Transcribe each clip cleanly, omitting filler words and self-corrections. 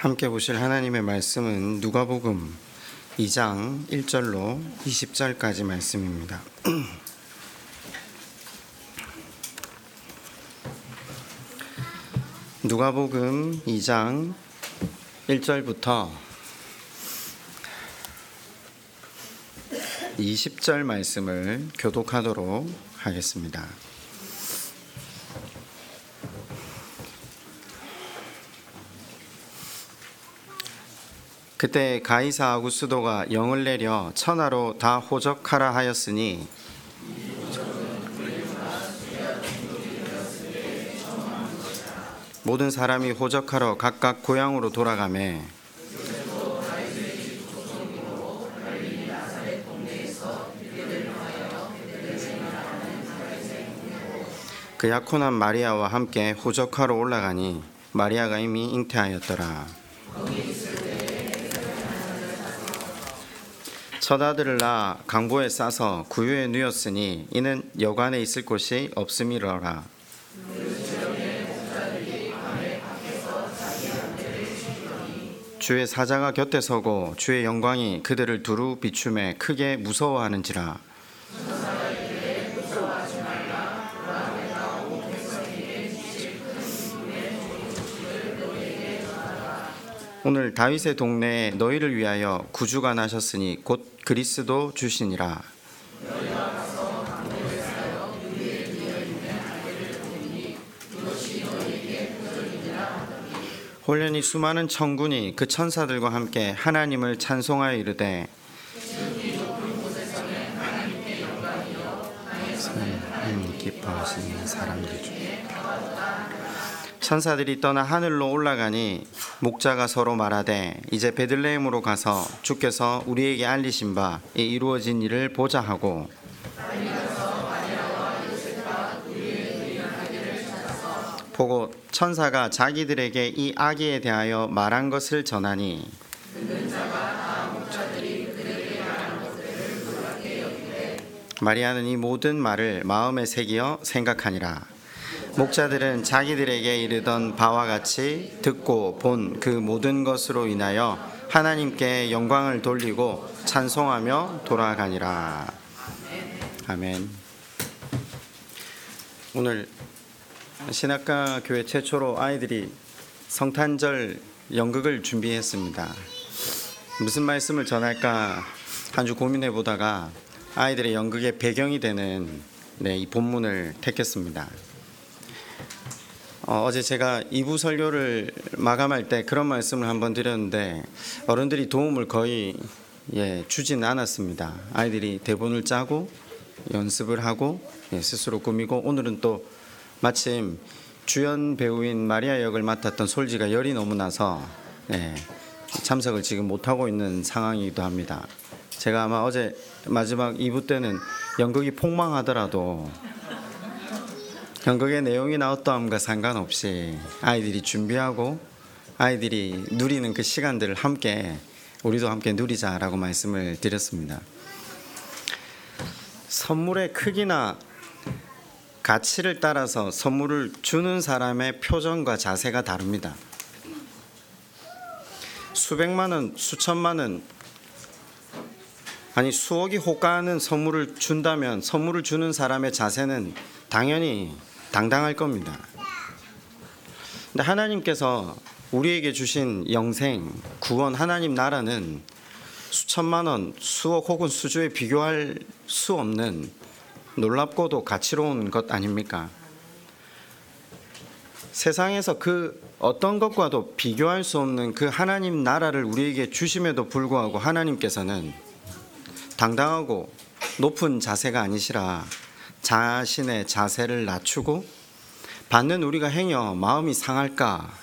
함께 보실 하나님의 말씀은 누가복음 2장 1절로 20절까지 말씀입니다. 누가복음 2장 1절부터 20절 말씀을 교독하도록 하겠습니다. 그때 가이사 아구스도가 영을 내려 천하로 다 호적하라 하였으니 모든 사람이 호적하러 각각 고향으로 돌아가매 그 약혼한 마리아와 함께 호적하러 올라가니 마리아가 이미 잉태하였더라. 첫 아들을 낳아 강보에 싸서 구유에 누였으니 이는 여관에 있을 곳이 없음이러라. 주의 사자가 곁에 서고 주의 영광이 그들을 두루 비추매 크게 무서워하는지라. 오늘 다윗의 동네에 너희를 위하여 구주가 나셨으니 곧 그리스도 주시니라. 홀련히 수많은 천군이 그 천사들과 함께 하나님을 찬송하여 이르되 기뻐하시는 사람들 중에 천사들이 떠나 하늘로 올라가니 목자가 서로 말하되 이제 베들레헴으로 가서 주께서 우리에게 알리신 바 이 이루어진 일을 보자 하고 보고 천사가 자기들에게 이 아기에 대하여 말한 것을 전하니 마리아는 이 모든 말을 마음에 새기어 생각하니라. 목자들은 자기들에게 이르던 바와 같이 듣고 본 그 모든 것으로 인하여 하나님께 영광을 돌리고 찬송하며 돌아가니라. 아멘. 오늘 신학가 교회 최초로 아이들이 성탄절 연극을 준비했습니다. 무슨 말씀을 전할까 한 주 고민해 보다가 아이들의 연극의 배경이 되는 이 본문을 택했습니다. 어제 제가 2부 설교를 마감할 때 그런 말씀을 한번 드렸는데 어른들이 도움을 거의 주진 않았습니다. 아이들이 대본을 짜고 연습을 하고 스스로 꾸미고 오늘은 또 마침 주연 배우인 마리아 역을 맡았던 솔지가 열이 너무 나서 참석을 지금 못하고 있는 상황이기도 합니다. 제가 아마 어제 마지막 2부 때는 연극이 폭망하더라도 연극의 내용이 어떠함과 상관없이 아이들이 준비하고 아이들이 누리는 그 시간들을 우리도 함께 누리자라고 말씀을 드렸습니다. 선물의 크기나 가치를 따라서 선물을 주는 사람의 표정과 자세가 다릅니다. 수백만 원, 수천만 원, 아니 수억이 호가하는 선물을 준다면 선물을 주는 사람의 자세는 당연히 당당할 겁니다. 근데 하나님께서 우리에게 주신 영생, 구원, 하나님 나라는 수천만 원, 수억 혹은 수조에 비교할 수 없는 놀랍고도 가치로운 것 아닙니까? 세상에서 그 어떤 것과도 비교할 수 없는 그 하나님 나라를 우리에게 주심에도 불구하고 하나님께서는 당당하고 높은 자세가 아니시라 자신의 자세를 낮추고 받는 우리가 행여 마음이 상할까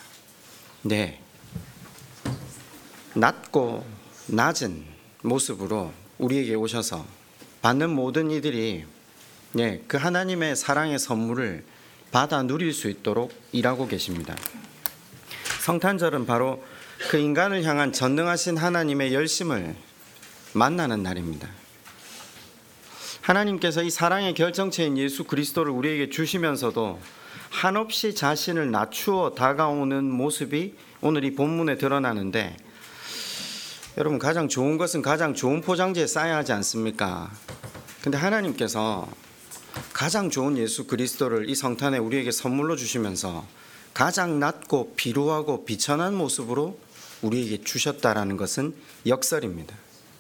낮고 낮은 모습으로 우리에게 오셔서 받는 모든 이들이 그 하나님의 사랑의 선물을 받아 누릴 수 있도록 일하고 계십니다. 성탄절은 바로 그 인간을 향한 전능하신 하나님의 열심을 만나는 날입니다. 하나님께서 이 사랑의 결정체인 예수 그리스도를 우리에게 주시면서도 한없이 자신을 낮추어 다가오는 모습이 오늘 이 본문에 드러나는데, 여러분 가장 좋은 것은 가장 좋은 포장지에 싸야 하지 않습니까? 근데 하나님께서 가장 좋은 예수 그리스도를 이 성탄에 우리에게 선물로 주시면서 가장 낮고 비루하고 비천한 모습으로 우리에게 주셨다라는 것은 역설입니다.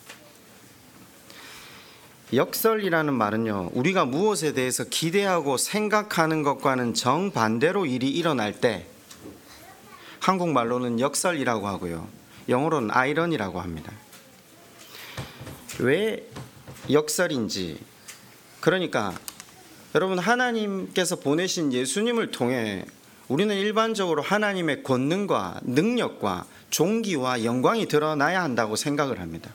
역설이라는 말은요, 우리가 무엇에 대해서 기대하고 생각하는 것과는 정반대로 일이 일어날 때 한국말로는 역설이라고 하고요, 영어로는 아이러니라고 합니다. 왜 역설인지, 그러니까 여러분 하나님께서 보내신 예수님을 통해 우리는 일반적으로 하나님의 권능과 능력과 존귀와 영광이 드러나야 한다고 생각을 합니다.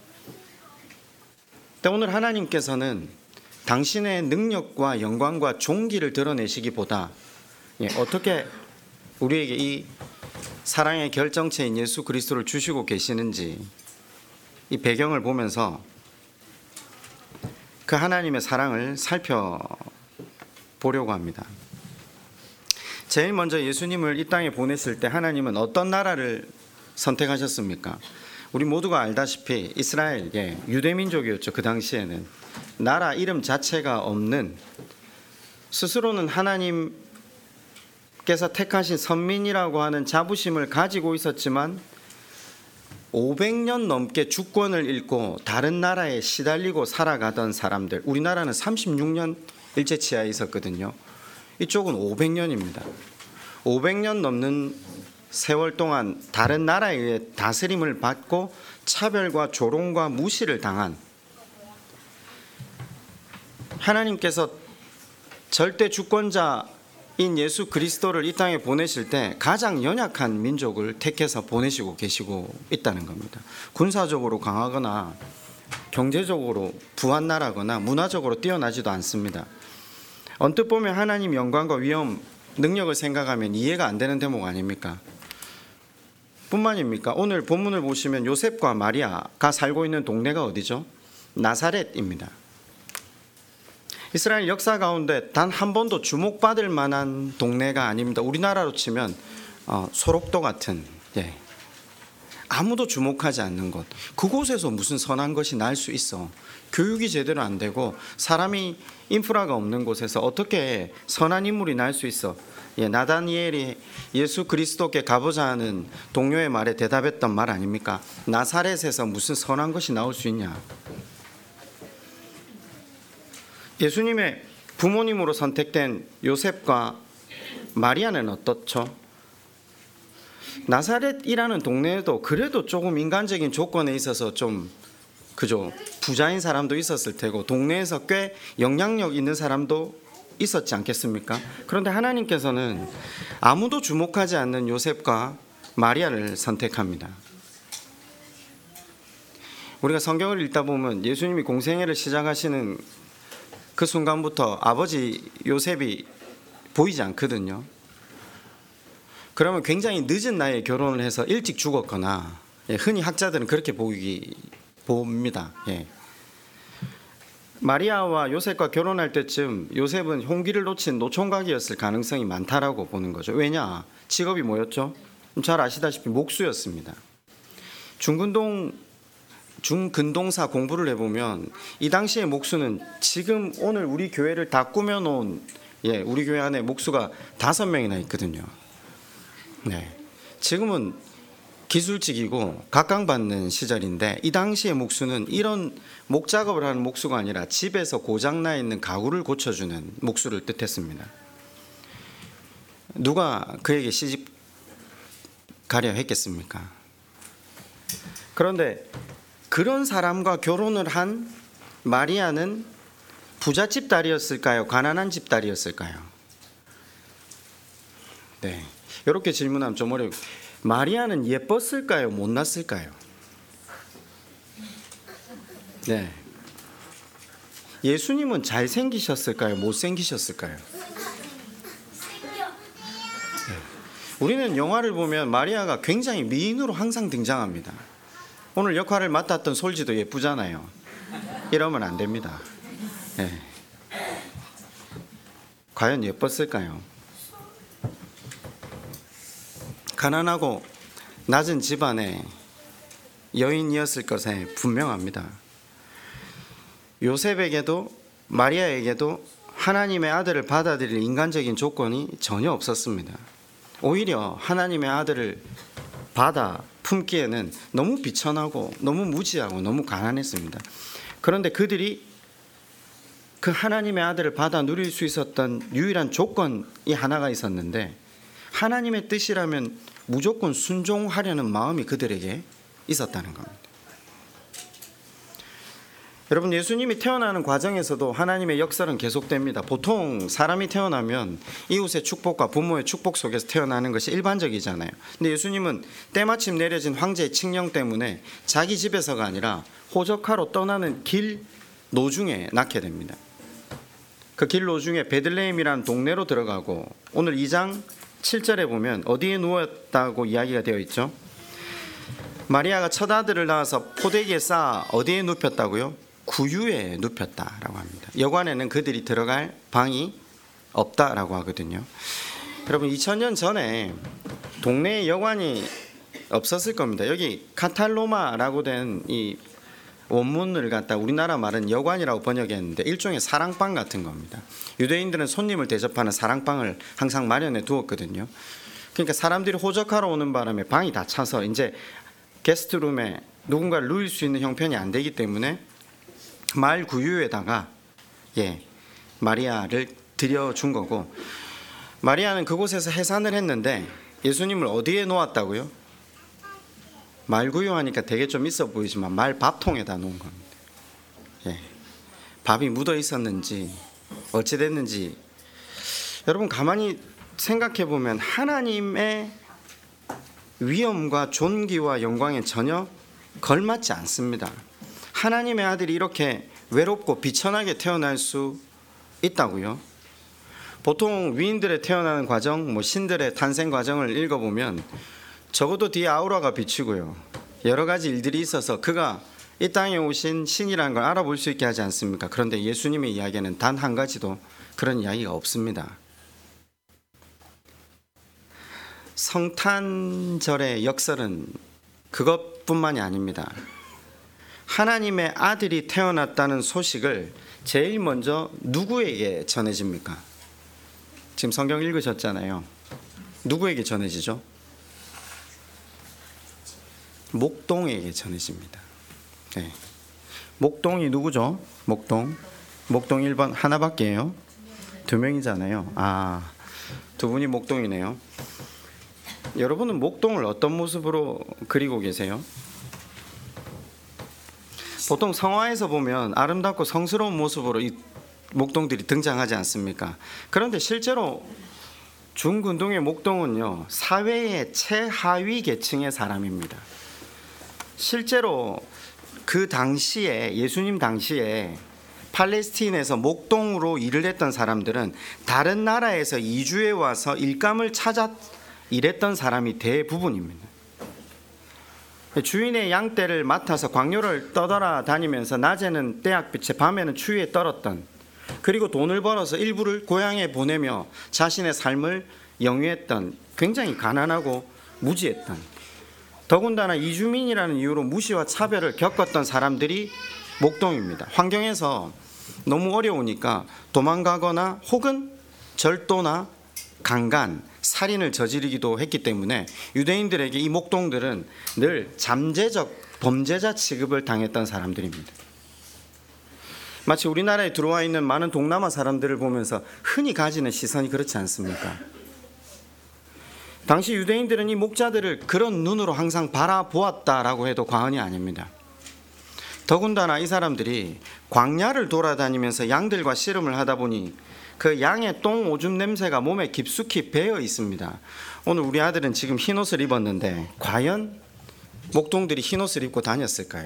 오늘 하나님께서는 당신의 능력과 영광과 존귀를 드러내시기보다 어떻게 우리에게 이 사랑의 결정체인 예수 그리스도를 주시고 계시는지 이 배경을 보면서 그 하나님의 사랑을 살펴보려고 합니다. 제일 먼저 예수님을 이 땅에 보냈을 때 하나님은 어떤 나라를 선택하셨습니까? 우리 모두가 알다시피 이스라엘, 유대민족이었죠. 그 당시에는 나라 이름 자체가 없는, 스스로는 하나님께서 택하신 선민이라고 하는 자부심을 가지고 있었지만 500년 넘게 주권을 잃고 다른 나라에 시달리고 살아가던 사람들. 우리나라는 36년 일제치하에 있었거든요. 이쪽은 500년입니다. 500년 넘는 세월 동안 다른 나라에 의해 다스림을 받고 차별과 조롱과 무시를 당한, 하나님께서 절대 주권자인 예수 그리스도를 이 땅에 보내실 때 가장 연약한 민족을 택해서 보내시고 계시고 있다는 겁니다. 군사적으로 강하거나 경제적으로 부한 나라거나 문화적으로 뛰어나지도 않습니다. 언뜻 보면 하나님 영광과 위엄, 능력을 생각하면 이해가 안 되는 대목 아닙니까? 뿐만입니까? 오늘 본문을 보시면 요셉과 마리아가 살고 있는 동네가 어디죠? 나사렛입니다. 이스라엘 역사 가운데 단 한 번도 주목받을 만한 동네가 아닙니다. 우리나라로 치면 소록도 같은, 아무도 주목하지 않는 곳. 그곳에서 무슨 선한 것이 날 수 있어? 교육이 제대로 안 되고 사람이 인프라가 없는 곳에서 어떻게 선한 인물이 날 수 있어? 나다니엘이 예수 그리스도께 가보자 하는 동료의 말에 대답했던 말 아닙니까? 나사렛에서 무슨 선한 것이 나올 수 있냐? 예수님의 부모님으로 선택된 요셉과 마리아는 어떻죠? 나사렛이라는 동네에도 그래도 조금 인간적인 조건에 있어서 좀 부자인 사람도 있었을 테고 동네에서 꽤 영향력 있는 사람도 있었지 않겠습니까? 그런데 하나님께서는 아무도 주목하지 않는 요셉과 마리아를 선택합니다. 우리가 성경을 읽다 보면 예수님이 공생애를 시작하시는 그 순간부터 아버지 요셉이 보이지 않거든요. 그러면 굉장히 늦은 나이에 결혼을 해서 일찍 죽었거나, 흔히 학자들은 그렇게 봅니다. 마리아와 요셉과 결혼할 때쯤 요셉은 홍기를 놓친 노총각이었을 가능성이 많다라고 보는 거죠. 왜냐? 직업이 뭐였죠? 잘 아시다시피 목수였습니다. 중근동사 공부를 해보면 이 당시의 목수는 지금 오늘 우리 교회를 다 꾸며놓은, 우리 교회 안에 목수가 5명이나 있거든요. 지금은 기술직이고 각광받는 시절인데 이 당시의 목수는 이런 목작업을 하는 목수가 아니라 집에서 고장나 있는 가구를 고쳐주는 목수를 뜻했습니다. 누가 그에게 시집 가려 했겠습니까? 그런데 그런 사람과 결혼을 한 마리아는 부잣집 딸이었을까요? 가난한 집 딸이었을까요? 이렇게 질문하면 좀 어려워요. 마리아는 예뻤을까요? 못났을까요? 예수님은 잘생기셨을까요? 못생기셨을까요? 우리는 영화를 보면 마리아가 굉장히 미인으로 항상 등장합니다. 오늘 역할을 맡았던 솔지도 예쁘잖아요. 이러면 안 됩니다. 과연 예뻤을까요? 가난하고 낮은 집안의 여인이었을 것에 분명합니다. 요셉에게도 마리아에게도 하나님의 아들을 받아들일 인간적인 조건이 전혀 없었습니다. 오히려 하나님의 아들을 받아 품기에는 너무 비천하고 너무 무지하고 너무 가난했습니다. 그런데 그들이 그 하나님의 아들을 받아 누릴 수 있었던 유일한 조건이 하나가 있었는데, 하나님의 뜻이라면 무조건 순종하려는 마음이 그들에게 있었다는 겁니다. 여러분, 예수님이 태어나는 과정에서도 하나님의 역사는 계속됩니다. 보통 사람이 태어나면 이웃의 축복과 부모의 축복 속에서 태어나는 것이 일반적이잖아요. 근데 예수님은 때마침 내려진 황제의 칙령 때문에 자기 집에서가 아니라 호적하러 떠나는 길 노중에 낳게 됩니다. 그 길 노중에 베들레헴이라는 동네로 들어가고, 오늘 2장 7절에 보면 어디에 누웠다고 이야기가 되어 있죠? 마리아가 첫 아들을 낳아서 포대기에 쌓아 어디에 눕혔다고요? 구유에 눕혔다라고 합니다. 여관에는 그들이 들어갈 방이 없다라고 하거든요. 여러분, 2000년 전에 동네에 여관이 없었을 겁니다. 여기 카탈로마라고 된 이 원문을 갖다 우리나라 말은 여관이라고 번역했는데 일종의 사랑방 같은 겁니다. 유대인들은 손님을 대접하는 사랑방을 항상 마련해 두었거든요. 그러니까 사람들이 호적하러 오는 바람에 방이 다 차서 이제 게스트룸에 누군가를 누일 수 있는 형편이 안 되기 때문에 말 구유에다가 마리아를 들여준 거고, 마리아는 그곳에서 해산을 했는데 예수님을 어디에 놓았다고요? 말구유하니까 되게 좀 있어 보이지만 말밥통에다 놓은 겁니다. 밥이 묻어 있었는지 어찌 됐는지 여러분 가만히 생각해 보면 하나님의 위엄과 존귀와 영광에 전혀 걸맞지 않습니다. 하나님의 아들이 이렇게 외롭고 비천하게 태어날 수 있다고요? 보통 위인들의 태어나는 과정, 신들의 탄생 과정을 읽어보면 적어도 뒤에 아우라가 비치고요, 여러 가지 일들이 있어서 그가 이 땅에 오신 신이라는 걸 알아볼 수 있게 하지 않습니까? 그런데 예수님의 이야기에는 단 한 가지도 그런 이야기가 없습니다. 성탄절의 역설은 그것뿐만이 아닙니다. 하나님의 아들이 태어났다는 소식을 제일 먼저 누구에게 전해집니까? 지금 성경 읽으셨잖아요. 누구에게 전해지죠? 목동에게 전해집니다. 목동이 누구죠? 목동 1번 하나밖에요? 2명이잖아요. 두 분이 목동이네요. 여러분은 목동을 어떤 모습으로 그리고 계세요? 보통 성화에서 보면 아름답고 성스러운 모습으로 이 목동들이 등장하지 않습니까? 그런데 실제로 중근동의 목동은요, 사회의 최하위 계층의 사람입니다. 실제로 그 당시에, 예수님 당시에 팔레스틴에서 목동으로 일을 했던 사람들은 다른 나라에서 이주해 와서 일감을 찾아 일했던 사람이 대부분입니다. 주인의 양떼를 맡아서 광야를 떠돌아다니면서 낮에는 떼약빛에 밤에는 추위에 떨었던, 그리고 돈을 벌어서 일부를 고향에 보내며 자신의 삶을 영위했던, 굉장히 가난하고 무지했던, 더군다나 이주민이라는 이유로 무시와 차별을 겪었던 사람들이 목동입니다. 환경에서 너무 어려우니까 도망가거나 혹은 절도나 강간, 살인을 저지르기도 했기 때문에 유대인들에게 이 목동들은 늘 잠재적 범죄자 취급을 당했던 사람들입니다. 마치 우리나라에 들어와 있는 많은 동남아 사람들을 보면서 흔히 가지는 시선이 그렇지 않습니까? 당시 유대인들은 이 목자들을 그런 눈으로 항상 바라보았다라고 해도 과언이 아닙니다. 더군다나 이 사람들이 광야를 돌아다니면서 양들과 씨름을 하다 보니 그 양의 똥 오줌 냄새가 몸에 깊숙이 배어 있습니다. 오늘 우리 아들은 지금 흰옷을 입었는데 과연 목동들이 흰옷을 입고 다녔을까요?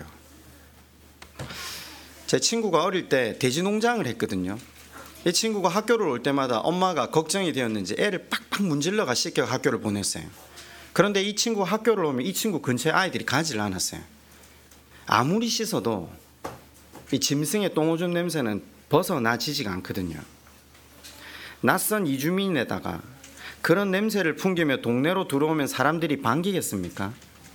제 친구가 어릴 때 돼지 농장을 했거든요. 이 친구가 학교를 올 때마다 엄마가 걱정이 되었는지 애를 팍팍 문질러가 씻겨 학교를 보냈어요. 그런데 이 친구가 학교를 오면 이 친구 근처에 아이들이 가지를 않았어요. 아무리 씻어도 이 짐승의 똥오줌 냄새는 벗어나지지가 않거든요. 낯선 이주민에다가 그런 냄새를 풍기며 동네로 들어오면 사람들이 반기겠습니까?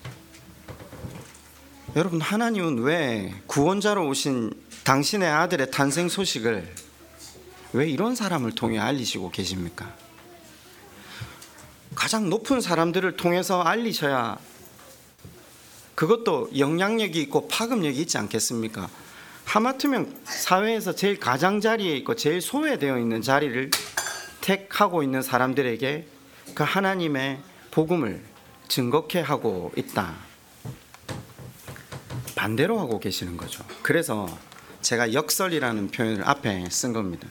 여러분, 하나님은 왜 구원자로 오신 당신의 아들의 탄생 소식을 왜 이런 사람을 통해 알리시고 계십니까? 가장 높은 사람들을 통해서 알리셔야 그것도 영향력이 있고 파급력이 있지 않겠습니까? 하마터면 사회에서 제일 가장자리에 있고 제일 소외되어 있는 자리를 택하고 있는 사람들에게 그 하나님의 복음을 증거케 하고 있다. 반대로 하고 계시는 거죠. 그래서 제가 역설이라는 표현을 앞에 쓴 겁니다.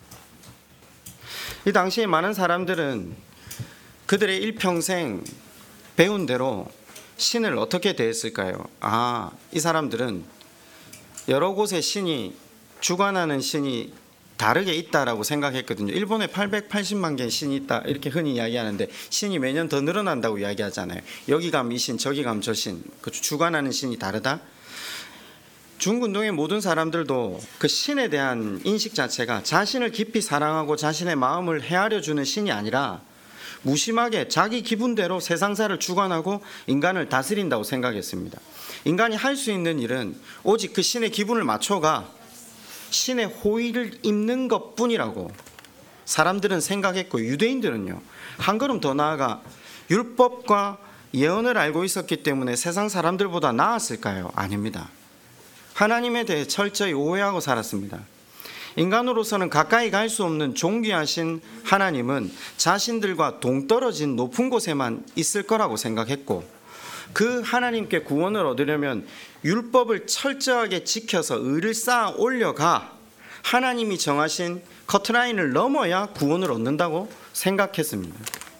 이 당시에 많은 사람들은 그들의 일평생 배운 대로 신을 어떻게 대했을까요? 이 사람들은 여러 곳에 신이 주관하는 신이 다르게 있다라고 생각했거든요. 일본에 880만 개의 신이 있다 이렇게 흔히 이야기하는데 신이 매년 더 늘어난다고 이야기하잖아요. 여기 가면 이 신, 저기 가면 저 신, 주관하는 신이 다르다. 중근동의 모든 사람들도 그 신에 대한 인식 자체가 자신을 깊이 사랑하고 자신의 마음을 헤아려 주는 신이 아니라 무심하게 자기 기분대로 세상사를 주관하고 인간을 다스린다고 생각했습니다. 인간이 할 수 있는 일은 오직 그 신의 기분을 맞춰가 신의 호의를 입는 것뿐이라고 사람들은 생각했고, 유대인들은요 한 걸음 더 나아가 율법과 예언을 알고 있었기 때문에 세상 사람들보다 나았을까요? 아닙니다. 하나님에 대해 철저히 오해하고 살았습니다. 인간으로서는 가까이 갈 수 없는 존귀하신 하나님은 자신들과 동떨어진 높은 곳에만 있을 거라고 생각했고, 그 하나님께 구원을 얻으려면 율법을 철저하게 지켜서 의를 쌓아 올려가 하나님이 정하신 커트라인을 넘어야 구원을 얻는다고 생각했습니다.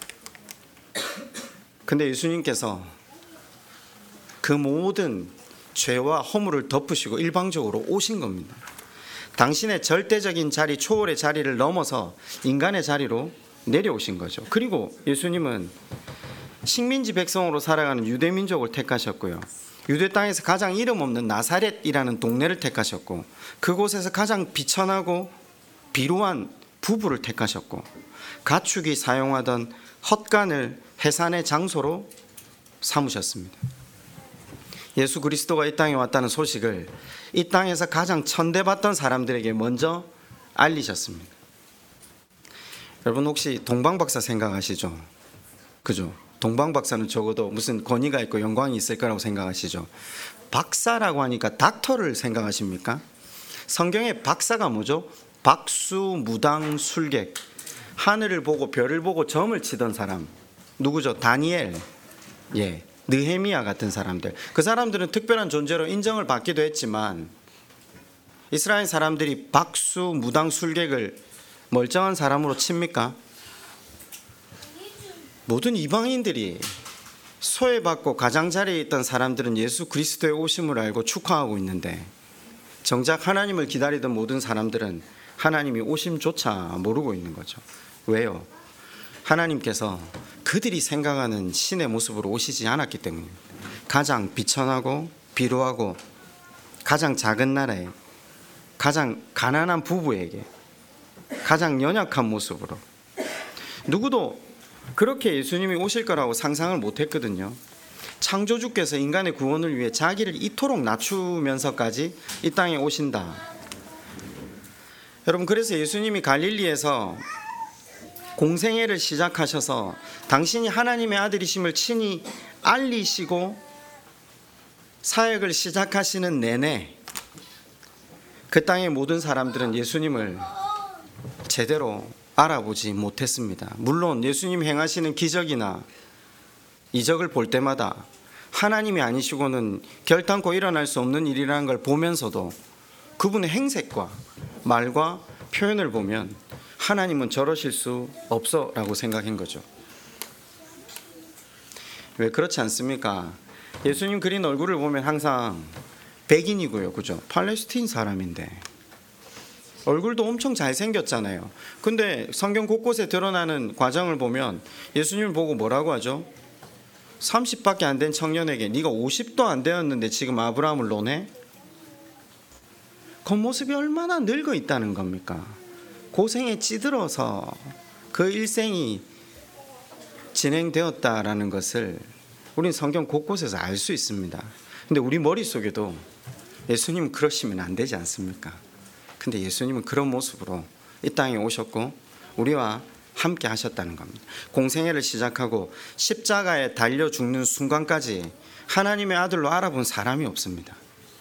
근데 예수님께서 그 모든 죄와 허물을 덮으시고 일방적으로 오신 겁니다. 당신의 절대적인 자리, 초월의 자리를 넘어서 인간의 자리로 내려오신 거죠. 그리고 예수님은 식민지 백성으로 살아가는 유대 민족을 택하셨고요. 유대 땅에서 가장 이름 없는 나사렛이라는 동네를 택하셨고, 그곳에서 가장 비천하고 비루한 부부를 택하셨고, 가축이 사용하던 헛간을 해산의 장소로 삼으셨습니다. 예수 그리스도가 이 땅에 왔다는 소식을 이 땅에서 가장 천대받던 사람들에게 먼저 알리셨습니다. 여러분, 혹시 동방박사 생각하시죠? 그죠? 동방박사는 적어도 무슨 권위가 있고 영광이 있을 거라고 생각하시죠? 박사라고 하니까 닥터를 생각하십니까? 성경의 박사가 뭐죠? 박수, 무당, 술객, 하늘을 보고 별을 보고 점을 치던 사람 누구죠? 다니엘, 느헤미야 같은 사람들. 그 사람들은 특별한 존재로 인정을 받기도 했지만 이스라엘 사람들이 박수, 무당, 술객을 멀쩡한 사람으로 칩니까? 모든 이방인들이 소외받고 가장자리에 있던 사람들은 예수 그리스도의 오심을 알고 축하하고 있는데, 정작 하나님을 기다리던 모든 사람들은 하나님이 오심조차 모르고 있는 거죠. 왜요? 하나님께서 그들이 생각하는 신의 모습으로 오시지 않았기 때문입니다. 가장 비천하고 비루하고 가장 작은 나라에 가장 가난한 부부에게 가장 연약한 모습으로, 누구도 그렇게 예수님이 오실 거라고 상상을 못했거든요. 창조주께서 인간의 구원을 위해 자기를 이토록 낮추면서까지 이 땅에 오신다. 여러분, 그래서 예수님이 갈릴리에서 공생애를 시작하셔서 당신이 하나님의 아들이심을 친히 알리시고 사역을 시작하시는 내내 그 땅의 모든 사람들은 예수님을 제대로 알아보지 못했습니다. 물론 예수님 행하시는 기적이나 이적을 볼 때마다 하나님이 아니시고는 결단코 일어날 수 없는 일이라는 걸 보면서도 그분의 행색과 말과 표현을 보면 하나님은 저러실 수 없어 라고 생각한 거죠. 왜 그렇지 않습니까? 예수님 그린 얼굴을 보면 항상 백인이고요, 그죠? 팔레스틴 사람인데 얼굴도 엄청 잘생겼잖아요. 근데 성경 곳곳에 드러나는 과정을 보면 예수님을 보고 뭐라고 하죠? 30밖에 안 된 청년에게 네가 50도 안 되었는데 지금 아브라함을 논해? 겉모습이 얼마나 늙어 있다는 겁니까? 고생에 찌들어서 그 일생이 진행되었다라는 것을 우리는 성경 곳곳에서 알 수 있습니다. 근데 우리 머릿속에도 예수님은 그러시면 안 되지 않습니까? 근데 예수님은 그런 모습으로 이 땅에 오셨고 우리와 함께 하셨다는 겁니다. 공생애를 시작하고 십자가에 달려 죽는 순간까지 하나님의 아들로 알아본 사람이 없습니다.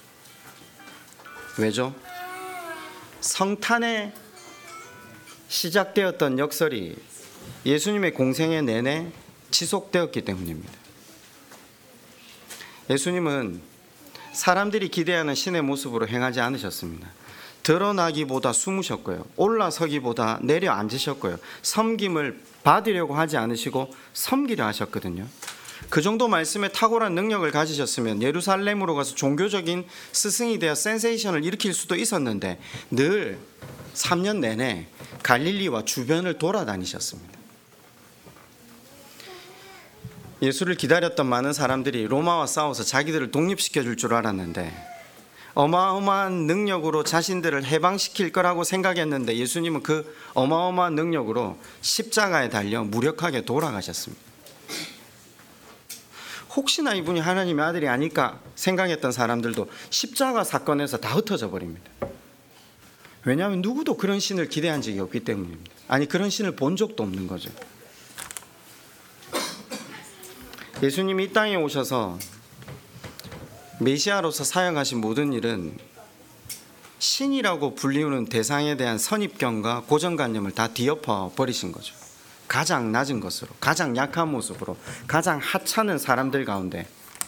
왜죠? 성탄에 시작되었던 역설이 예수님의 공생애 내내 지속되었기 때문입니다. 예수님은 사람들이 기대하는 신의 모습으로 행하지 않으셨습니다. 드러나기보다 숨으셨고요. 올라서기보다 내려앉으셨고요. 섬김을 받으려고 하지 않으시고 섬기려 하셨거든요. 그 정도 말씀에 탁월한 능력을 가지셨으면 예루살렘으로 가서 종교적인 스승이 되어 센세이션을 일으킬 수도 있었는데 늘 3년 내내 갈릴리와 주변을 돌아다니셨습니다. 예수를 기다렸던 많은 사람들이 로마와 싸워서 자기들을 독립시켜 줄 알았는데 어마어마한 능력으로 자신들을 해방시킬 거라고 생각했는데 예수님은 그 어마어마한 능력으로 십자가에 달려 무력하게 돌아가셨습니다. 혹시나 이분이 하나님의 아들이 아닐까 생각했던 사람들도 십자가 사건에서 다 흩어져 버립니다. 왜냐하면 누구도 그런 신을 기대한 적이 없기 때문입니다. 아니, 그런 신을 본 적도 없는 거죠. 예수님이 이 땅에 오셔서 메시아로서 사역하신 모든 일은 신이라고 불리우는 대상에 대한 선입견과 고정관념을 다 뒤엎어 버리신 거죠. 가장 낮은 것으로, 가장 약한 모습으로, 가장 하찮은 사람들 가운데.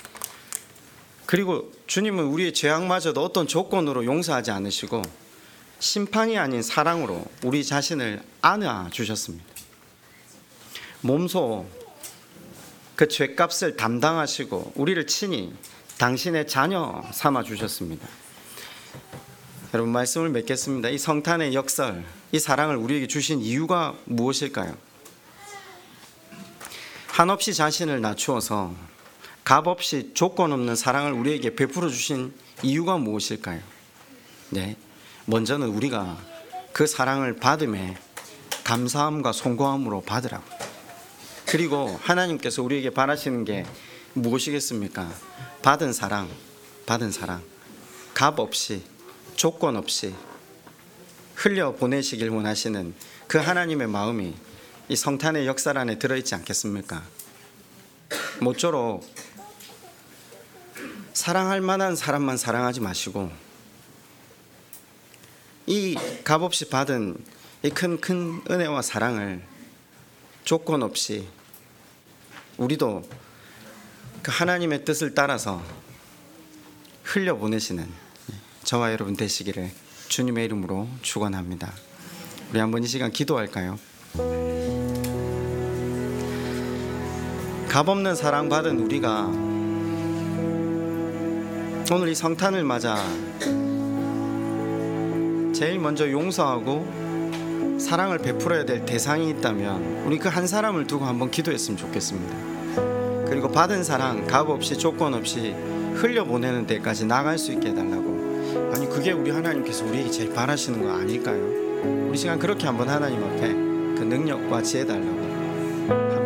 그리고 주님은 우리의 죄악마저도 어떤 조건으로 용서하지 않으시고 심판이 아닌 사랑으로 우리 자신을 안아 주셨습니다. 몸소 그 죄값을 담당하시고 우리를 친히 당신의 자녀 삼아 주셨습니다. 여러분, 말씀을 맺겠습니다. 이 성탄의 역설, 이 사랑을 우리에게 주신 이유가 무엇일까요? 한없이 자신을 낮추어서 값없이 조건 없는 사랑을 우리에게 베풀어 주신 이유가 무엇일까요? 네, 먼저는 우리가 그 사랑을 받음에 감사함과 송구함으로 받으라고. 그리고 하나님께서 우리에게 바라시는 게 무엇이겠습니까? 받은 사랑, 값 없이, 조건 없이 흘려 보내시길 원하시는 그 하나님의 마음이 이 성탄의 역사 안에 들어있지 않겠습니까? 모쪼록 사랑할 만한 사람만 사랑하지 마시고 이 값없이 받은 이 큰 은혜와 사랑을 조건 없이 우리도 그 하나님의 뜻을 따라서 흘려보내시는 저와 여러분 되시기를 주님의 이름으로 축원합니다. 우리 한번 이 시간 기도할까요? 값없는 사랑받은 우리가 오늘 이 성탄을 맞아 제일 먼저 용서하고 사랑을 베풀어야 될 대상이 있다면 우리 그 한 사람을 두고 한번 기도했으면 좋겠습니다. 그리고 받은 사랑 값없이 조건 없이 흘려보내는 데까지 나갈 수 있게 해달라고. 아니, 그게 우리 하나님께서 우리에게 제일 바라시는 거 아닐까요? 우리 시간 그렇게 한번 하나님 앞에 그 능력과 지혜 달라고